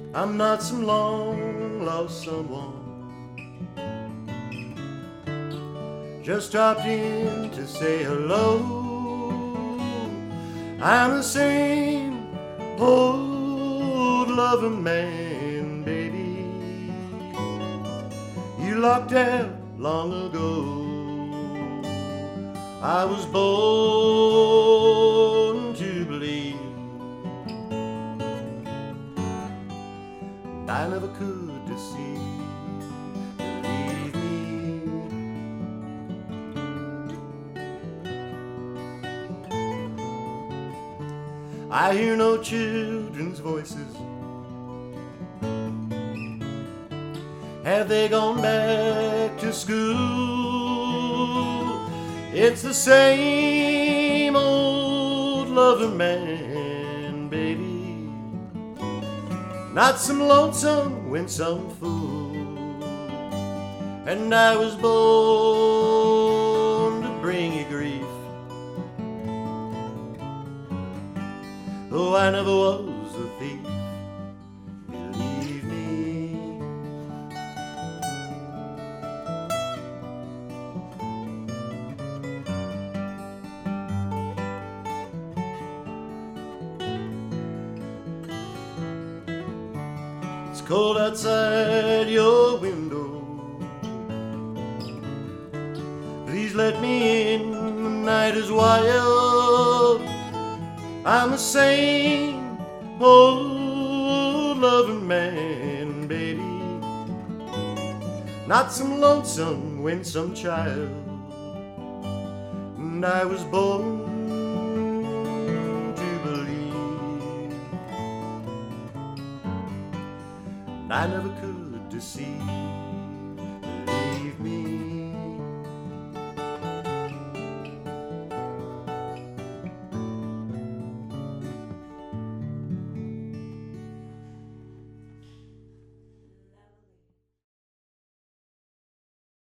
I'm not some long lost someone, just dropped in to say hello. I'm the same old loving man, baby, you locked out long ago. I was born to believe, and I never could deceive. Believe me, I hear no children's voices. Have they gone back to school? It's the same old loving man, baby, not some lonesome, winsome fool. And I was born to bring you grief, though I never was a thief. Believe me, it's cold outside your window. Please let me in, the night is wild. I'm the same old loving man, baby, not some lonesome, winsome child. And I was born to believe, and I never could deceive. Believe me.